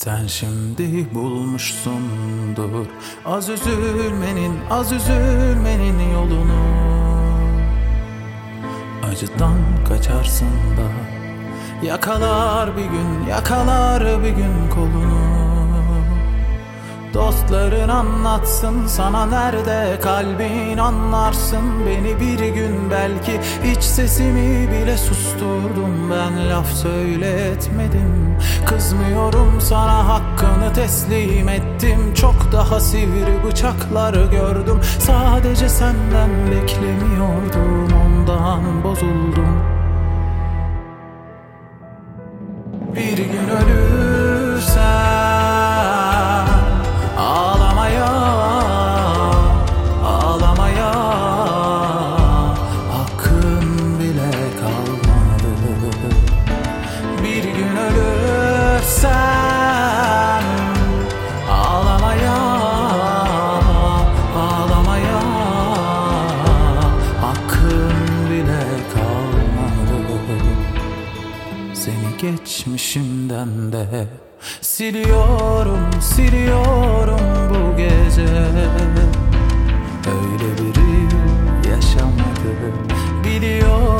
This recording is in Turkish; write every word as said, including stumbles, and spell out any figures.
Sen şimdi bulmuşsundur az üzülmenin, az üzülmenin yolunu. Acıdan kaçarsın da yakalar bir gün, yakalar bir gün kolunu. Dostların anlatsın sana nerede kalbin, anlarsın beni bir gün belki. Hiç sesimi bile susturdum, ben laf söyletmedim. Kızmıyorum sana, hakkını teslim ettim. Çok daha sivri bıçaklar gördüm, sadece senden beklemiyordum, ondan bozuldum. Bir gün ölürsen ağlamaya, ağlamaya hakkın bile kalmadı. Bir gün ölürsen ağlamaya, ağlamaya hakkın bile kalmadı. Seni geçmişimden de siliyorum, siliyorum bu gece. Öyle biri yaşamadı, biliyorum.